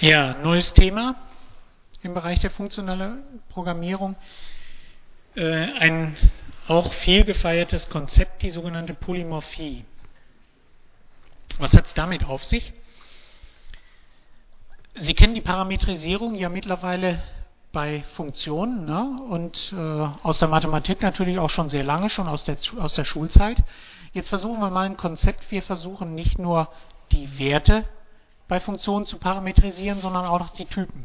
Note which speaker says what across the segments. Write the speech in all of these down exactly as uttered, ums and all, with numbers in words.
Speaker 1: Ja, neues Thema im Bereich der funktionalen Programmierung. Äh, ein auch viel gefeiertes Konzept, die sogenannte Polymorphie. Was hat es damit auf sich? Sie kennen die Parametrisierung ja mittlerweile bei Funktionen, ne? Und äh, aus der Mathematik natürlich auch schon sehr lange, schon aus der, aus der Schulzeit. Jetzt versuchen wir mal ein Konzept. Wir versuchen nicht nur die Werte bei Funktionen zu parametrisieren, sondern auch noch die Typen.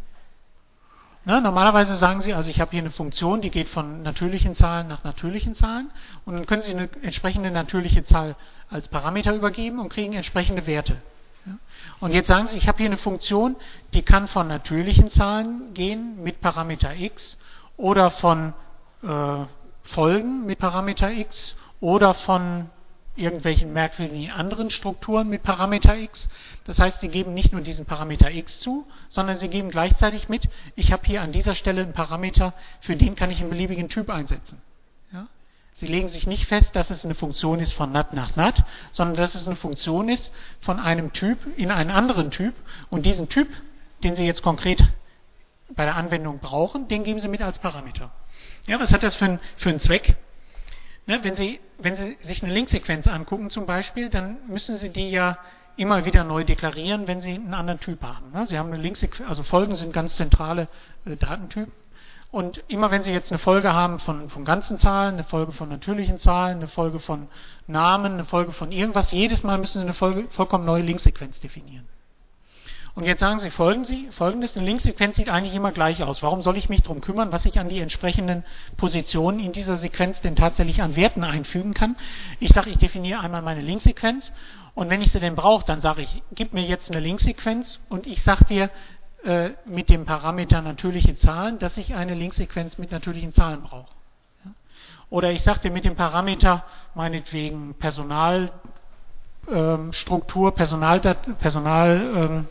Speaker 1: Ne? Normalerweise sagen Sie, also ich habe hier eine Funktion, die geht von natürlichen Zahlen nach natürlichen Zahlen und dann können Sie eine entsprechende natürliche Zahl als Parameter übergeben und kriegen entsprechende Werte. Ja? Und jetzt sagen Sie, ich habe hier eine Funktion, die kann von natürlichen Zahlen gehen mit Parameter x oder von äh, Folgen mit Parameter x oder von irgendwelchen merkwürdigen anderen Strukturen mit Parameter x. Das heißt, Sie geben nicht nur diesen Parameter x zu, sondern Sie geben gleichzeitig mit, ich habe hier an dieser Stelle einen Parameter, für den kann ich einen beliebigen Typ einsetzen. Ja? Sie legen sich nicht fest, dass es eine Funktion ist von nat nach nat, sondern dass es eine Funktion ist von einem Typ in einen anderen Typ und diesen Typ, den Sie jetzt konkret bei der Anwendung brauchen, den geben Sie mit als Parameter. Ja, was hat das für, ein, für einen Zweck? Ne, wenn Sie, wenn Sie sich eine Linksequenz angucken zum Beispiel, dann müssen Sie die ja immer wieder neu deklarieren, wenn Sie einen anderen Typ haben. Ne? Sie haben eine Linksequenz, also Folgen sind ganz zentrale äh, Datentypen. Und immer wenn Sie jetzt eine Folge haben von, von ganzen Zahlen, eine Folge von natürlichen Zahlen, eine Folge von Namen, eine Folge von irgendwas, jedes Mal müssen Sie eine Folge, vollkommen neue Linksequenz definieren. Und jetzt sagen Sie, folgen Sie, folgendes, eine Linksequenz sieht eigentlich immer gleich aus. Warum soll ich mich darum kümmern, was ich an die entsprechenden Positionen in dieser Sequenz denn tatsächlich an Werten einfügen kann? Ich sage, ich definiere einmal meine Linksequenz und wenn ich sie denn brauche, dann sage ich, gib mir jetzt eine Linksequenz und ich sage dir äh, mit dem Parameter natürliche Zahlen, dass ich eine Linksequenz mit natürlichen Zahlen brauche. Ja? Oder ich sage dir mit dem Parameter meinetwegen Personalstruktur, ähm, Personal, Personal ähm,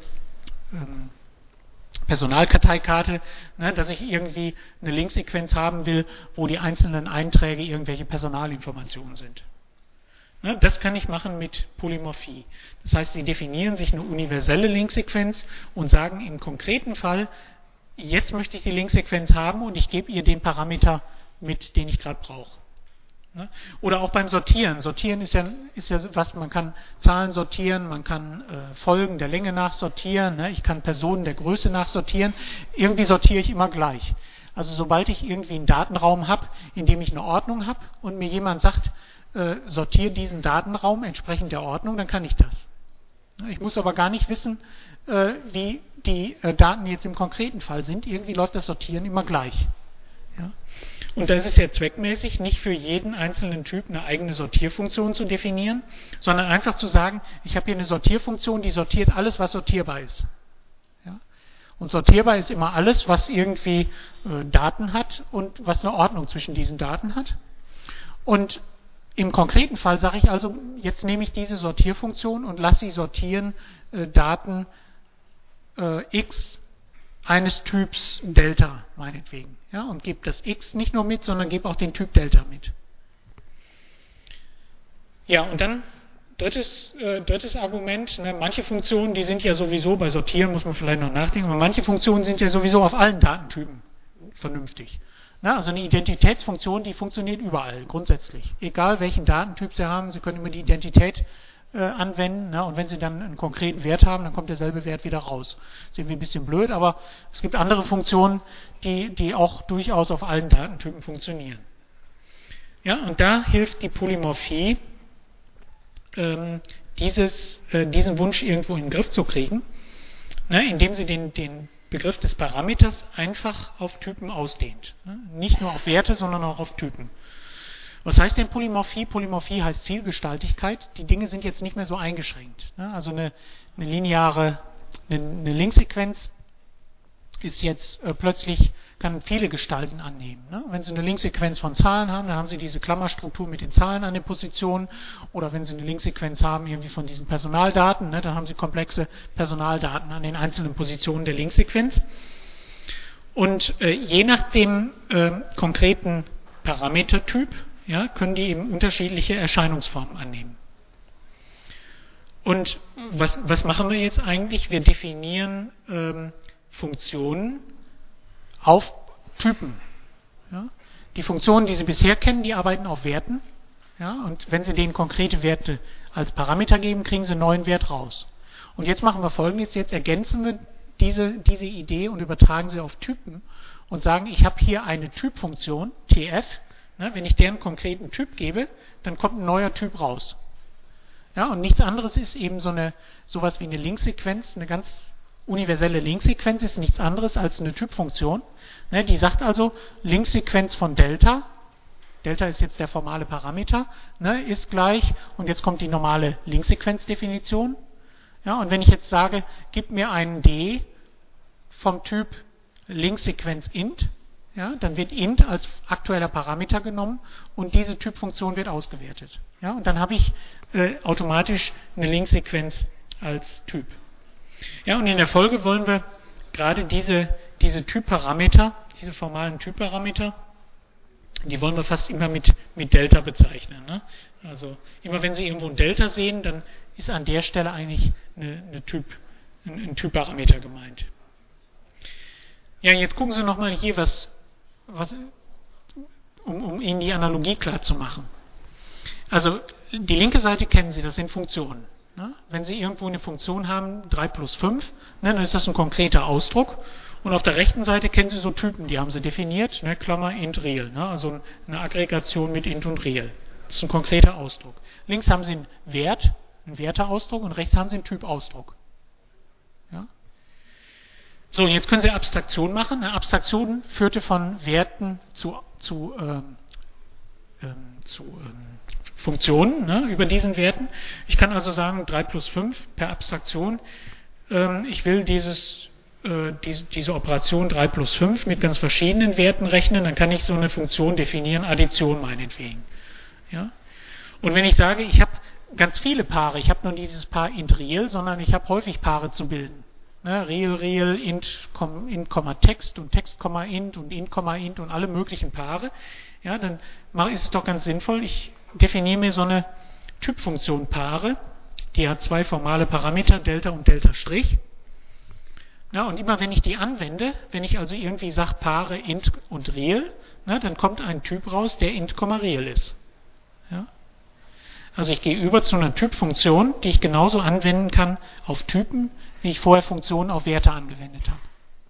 Speaker 1: Personalkarteikarte, ne, dass ich irgendwie eine Linksequenz haben will, wo die einzelnen Einträge irgendwelche Personalinformationen sind. Ne, das kann ich machen mit Polymorphie. Das heißt, Sie definieren sich eine universelle Linksequenz und sagen im konkreten Fall, jetzt möchte ich die Linksequenz haben und ich gebe ihr den Parameter mit, den ich gerade brauche. Oder auch beim Sortieren. Sortieren ist ja, ist ja was, man kann Zahlen sortieren, man kann äh, Folgen der Länge nach sortieren, ne? Ich kann Personen der Größe nach sortieren. Irgendwie sortiere ich immer gleich. Also sobald ich irgendwie einen Datenraum habe, in dem ich eine Ordnung habe und mir jemand sagt, äh, sortiere diesen Datenraum entsprechend der Ordnung, dann kann ich das. Ich muss aber gar nicht wissen, äh, wie die äh, Daten jetzt im konkreten Fall sind. Irgendwie läuft das Sortieren immer gleich. Ja? Und da ist es ja zweckmäßig, nicht für jeden einzelnen Typ eine eigene Sortierfunktion zu definieren, sondern einfach zu sagen, ich habe hier eine Sortierfunktion, die sortiert alles, was sortierbar ist. Ja? Und sortierbar ist immer alles, was irgendwie äh, Daten hat und was eine Ordnung zwischen diesen Daten hat. Und im konkreten Fall sage ich also, jetzt nehme ich diese Sortierfunktion und lasse sie sortieren äh, Daten äh, x eines Typs Delta, meinetwegen. Ja, und gebe das x nicht nur mit, sondern gebe auch den Typ Delta mit. Ja, und dann drittes, äh, drittes Argument, ne, manche Funktionen, die sind ja sowieso, bei Sortieren muss man vielleicht noch nachdenken, aber manche Funktionen sind ja sowieso auf allen Datentypen vernünftig. Na, also eine Identitätsfunktion, die funktioniert überall, grundsätzlich. Egal welchen Datentyp Sie haben, Sie können immer die Identität Äh, anwenden, ne? Und wenn Sie dann einen konkreten Wert haben, dann kommt derselbe Wert wieder raus. Das ist irgendwie ein bisschen blöd, aber es gibt andere Funktionen, die, die auch durchaus auf allen Datentypen funktionieren. Ja, und da hilft die Polymorphie, ähm, dieses, äh, diesen Wunsch irgendwo in den Griff zu kriegen, ne? Indem sie den, den Begriff des Parameters einfach auf Typen ausdehnt. Ne? Nicht nur auf Werte, sondern auch auf Typen. Was heißt denn Polymorphie? Polymorphie heißt Vielgestaltigkeit. Die Dinge sind jetzt nicht mehr so eingeschränkt. Also eine, eine lineare, eine, eine Linksequenz ist jetzt äh, plötzlich, kann viele Gestalten annehmen. Ne? Wenn Sie eine Linksequenz von Zahlen haben, dann haben Sie diese Klammerstruktur mit den Zahlen an den Positionen. Oder wenn Sie eine Linksequenz haben irgendwie von diesen Personaldaten, ne, dann haben Sie komplexe Personaldaten an den einzelnen Positionen der Linksequenz. Und äh, je nach dem äh, konkreten Parametertyp, ja, können die eben unterschiedliche Erscheinungsformen annehmen. Und was, was machen wir jetzt eigentlich? Wir definieren ähm, Funktionen auf Typen. Ja? Die Funktionen, die Sie bisher kennen, die arbeiten auf Werten. Ja? Und wenn Sie denen konkrete Werte als Parameter geben, kriegen Sie einen neuen Wert raus. Und jetzt machen wir Folgendes. Jetzt ergänzen wir diese, diese Idee und übertragen sie auf Typen und sagen, ich habe hier eine Typfunktion, T F. Ne? Wenn ich deren konkreten Typ gebe, dann kommt ein neuer Typ raus. Ja, und nichts anderes ist eben so eine, sowas wie eine Linksequenz, eine ganz universelle Linksequenz ist nichts anderes als eine Typfunktion. Ne, die sagt also, Linksequenz von Delta, Delta ist jetzt der formale Parameter, ne, ist gleich, und jetzt kommt die normale Linksequenzdefinition. Ja, und wenn ich jetzt sage, gib mir einen D vom Typ Linksequenz int, ja, dann wird int als aktueller Parameter genommen und diese Typfunktion wird ausgewertet. Ja, und dann habe ich äh, automatisch eine Linksequenz als Typ. Ja, und in der Folge wollen wir gerade diese, diese Typparameter, diese formalen Typparameter, die wollen wir fast immer mit, mit Delta bezeichnen. Ne? Also immer wenn Sie irgendwo ein Delta sehen, dann ist an der Stelle eigentlich eine, eine Typ, ein, ein Typparameter gemeint. Ja, jetzt gucken Sie nochmal hier, was, was um, um Ihnen die Analogie klar zu machen. Also die linke Seite kennen Sie, das sind Funktionen. Ne? Wenn Sie irgendwo eine Funktion haben, drei plus fünf, ne, dann ist das ein konkreter Ausdruck. Und auf der rechten Seite kennen Sie so Typen, die haben Sie definiert, ne, Klammer int real, ne, also eine Aggregation mit int und real. Das ist ein konkreter Ausdruck. Links haben Sie einen Wert, einen Werteausdruck, und rechts haben Sie einen Typausdruck. Ja? So, und jetzt können Sie Abstraktion machen. Eine Abstraktion führte von Werten zu, zu, ähm, ähm, zu ähm, Funktionen, ne, über diesen Werten. Ich kann also sagen, drei plus fünf per Abstraktion. Ähm, ich will dieses, äh, diese, diese Operation drei plus fünf mit ganz verschiedenen Werten rechnen, dann kann ich so eine Funktion definieren, Addition meinetwegen. Ja? Und wenn ich sage, ich habe ganz viele Paare, ich habe nur nicht dieses Paar int real, sondern ich habe häufig Paare zu bilden. Ne, real, real, int, int, text und text, int und int, int und alle möglichen Paare. Ja, dann ist es doch ganz sinnvoll, ich definiere mir so eine Typfunktion Paare, die hat zwei formale Parameter, Delta und Delta Strich. Ja, und immer wenn ich die anwende, wenn ich also irgendwie sage Paare int und real, na, dann kommt ein Typ raus, der int, real ist. Ja? Also ich gehe über zu einer Typfunktion, die ich genauso anwenden kann auf Typen, wie ich vorher Funktionen auf Werte angewendet habe.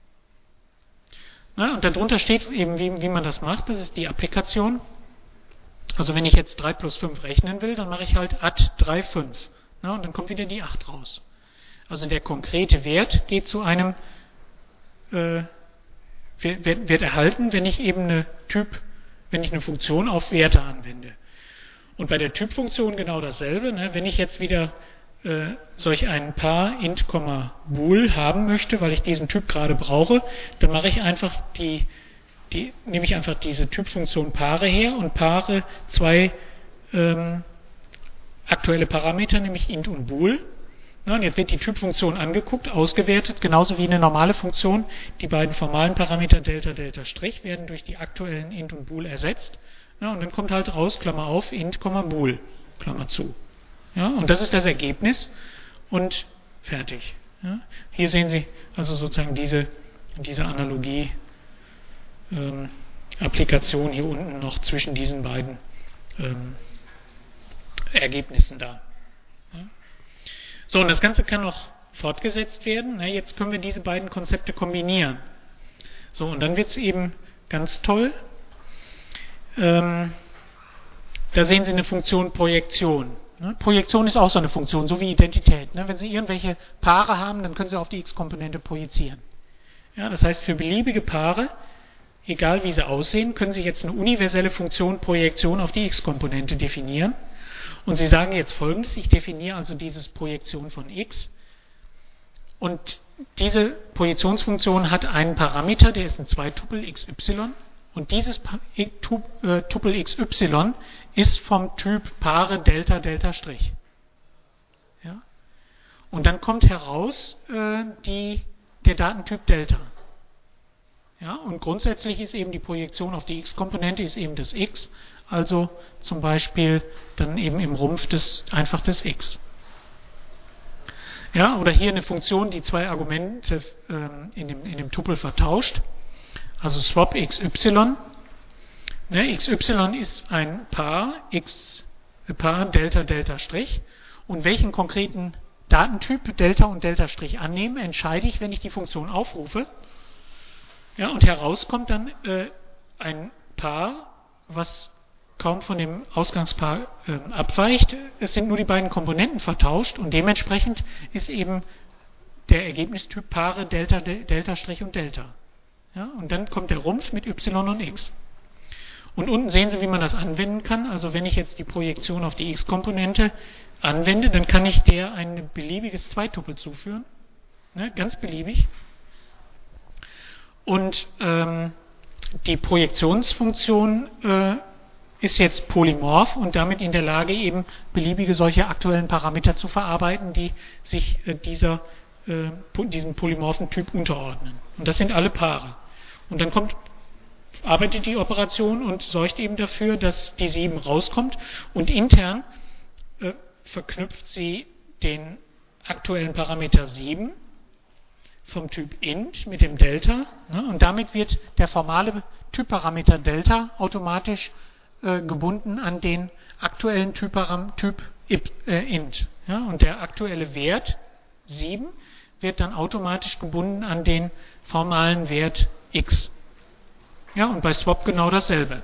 Speaker 1: Na, und darunter steht eben, wie, wie man das macht, das ist die Applikation. Also wenn ich jetzt drei plus fünf rechnen will, dann mache ich halt add drei, fünf. Na, und dann kommt wieder die acht raus. Also der konkrete Wert geht zu einem, äh, wird, wird erhalten, wenn ich eben eine Typ, wenn ich eine Funktion auf Werte anwende. Und bei der Typfunktion genau dasselbe. Ne? Wenn ich jetzt wieder äh, solch ein Paar int, bool haben möchte, weil ich diesen Typ gerade brauche, dann mache ich einfach die, die nehme ich einfach diese Typfunktion Paare her und paare zwei ähm, aktuelle Parameter, nämlich int und bool. Na, und jetzt wird die Typfunktion angeguckt, ausgewertet, genauso wie eine normale Funktion. Die beiden formalen Parameter Delta, Delta Strich werden durch die aktuellen int und bool ersetzt. Ja, und dann kommt halt raus, Klammer auf, int, bool, Klammer zu. Ja, und das ist das Ergebnis und fertig. Ja, hier sehen Sie also sozusagen diese, diese Analogie, ähm, Applikation hier unten noch zwischen diesen beiden ähm, Ergebnissen da. Ja. So, und das Ganze kann noch fortgesetzt werden. Na, jetzt können wir diese beiden Konzepte kombinieren. So, und dann wird es eben ganz toll. Ähm, da sehen Sie eine Funktion Projektion. Ne? Projektion ist auch so eine Funktion, so wie Identität. Ne? Wenn Sie irgendwelche Paare haben, dann können Sie auf die x-Komponente projizieren. Ja, das heißt, für beliebige Paare, egal wie sie aussehen, können Sie jetzt eine universelle Funktion Projektion auf die x-Komponente definieren. Und Sie sagen jetzt Folgendes, ich definiere also dieses Projektion von x. Und diese Projektionsfunktion hat einen Parameter, der ist ein Zweitupel xy. Und dieses Tupel xy ist vom Typ Paare Delta, Delta Strich. Ja? Und dann kommt heraus äh, die, der Datentyp Delta. Ja? Und grundsätzlich ist eben die Projektion auf die x-Komponente ist eben das x, also zum Beispiel dann eben im Rumpf des, einfach des x. Ja, oder hier eine Funktion, die zwei Argumente ähm, in, dem, in dem Tupel vertauscht. Also swap xy. Ne, xy ist ein Paar, x, Paar Delta Delta Strich. Und welchen konkreten Datentyp Delta und Delta Strich annehmen, entscheide ich, wenn ich die Funktion aufrufe. Ja, und herauskommt dann äh, ein Paar, was kaum von dem Ausgangspaar äh, abweicht. Es sind nur die beiden Komponenten vertauscht und dementsprechend ist eben der Ergebnistyp Paare Delta, Delta Strich und Delta. Ja, und dann kommt der Rumpf mit y und x. Und unten sehen Sie, wie man das anwenden kann. Also wenn ich jetzt die Projektion auf die x-Komponente anwende, dann kann ich der ein beliebiges Zweitupel zuführen. Ne, ganz beliebig. Und ähm, die Projektionsfunktion äh, ist jetzt polymorph und damit in der Lage, eben beliebige solche aktuellen Parameter zu verarbeiten, die sich äh, dieser, äh, diesem polymorphen Typ unterordnen. Und das sind alle Paare. Und dann kommt, arbeitet die Operation und sorgt eben dafür, dass die sieben rauskommt. Und intern äh, verknüpft sie den aktuellen Parameter sieben vom Typ int mit dem Delta. Ne, und damit wird der formale Typparameter Delta automatisch äh, gebunden an den aktuellen Typaram, Typ äh, int. Ja, und der aktuelle Wert sieben wird dann automatisch gebunden an den formalen Wert x. Ja, und bei Swap genau dasselbe.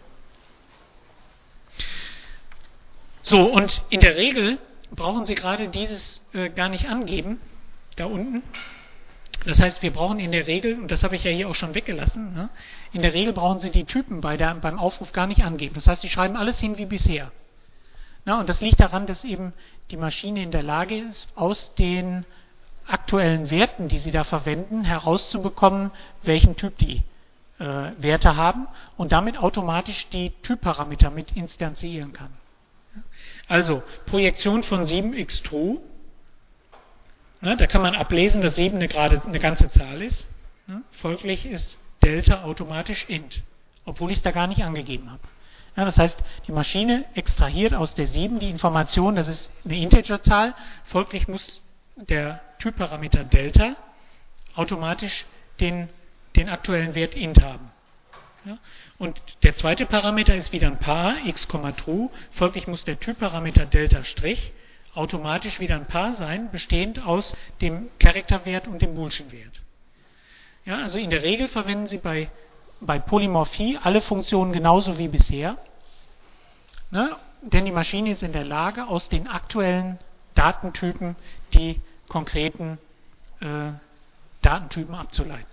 Speaker 1: So, und in der Regel brauchen Sie gerade dieses äh, gar nicht angeben, da unten. Das heißt, wir brauchen in der Regel, und das habe ich ja hier auch schon weggelassen, ne, in der Regel brauchen Sie die Typen bei der, beim Aufruf gar nicht angeben. Das heißt, Sie schreiben alles hin wie bisher. Na, und das liegt daran, dass eben die Maschine in der Lage ist, aus den aktuellen Werten, die Sie da verwenden, herauszubekommen, welchen Typ die äh, Werte haben und damit automatisch die Typparameter mit instanzieren kann. Also, Projektion von sieben x true. Ne, da kann man ablesen, dass sieben eine, gerade, eine ganze Zahl ist. Ne, folglich ist Delta automatisch int, obwohl ich es da gar nicht angegeben habe. Ja, das heißt, die Maschine extrahiert aus der sieben die Information, das ist eine Integerzahl, folglich muss der Typparameter Delta automatisch den, den aktuellen Wert int haben. Ja, und der zweite Parameter ist wieder ein Paar, x, true, folglich muss der Typparameter Delta Strich automatisch wieder ein Paar sein, bestehend aus dem Charakterwert und dem Boolschen Wert. Ja, also in der Regel verwenden Sie bei, bei Polymorphie alle Funktionen genauso wie bisher, ne, denn die Maschine ist in der Lage, aus den aktuellen Datentypen die konkreten äh, Datentypen abzuleiten.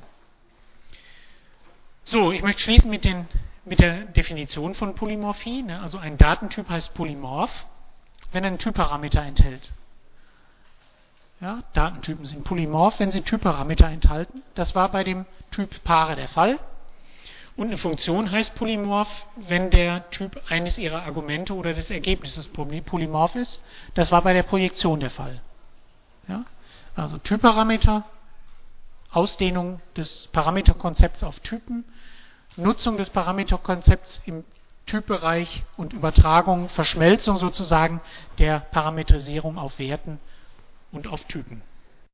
Speaker 1: So, ich möchte schließen mit, den, mit der Definition von Polymorphie. Ne, also ein Datentyp heißt polymorph, wenn er einen Typparameter enthält. Ja, Datentypen sind polymorph, wenn sie Typparameter enthalten. Das war bei dem Typ Paare der Fall. Und eine Funktion heißt polymorph, wenn der Typ eines ihrer Argumente oder des Ergebnisses polymorph ist. Das war bei der Projektion der Fall. Ja, also Typparameter, Ausdehnung des Parameterkonzepts auf Typen, Nutzung des Parameterkonzepts im Typbereich und Übertragung, Verschmelzung sozusagen der Parametrisierung auf Werten und auf Typen.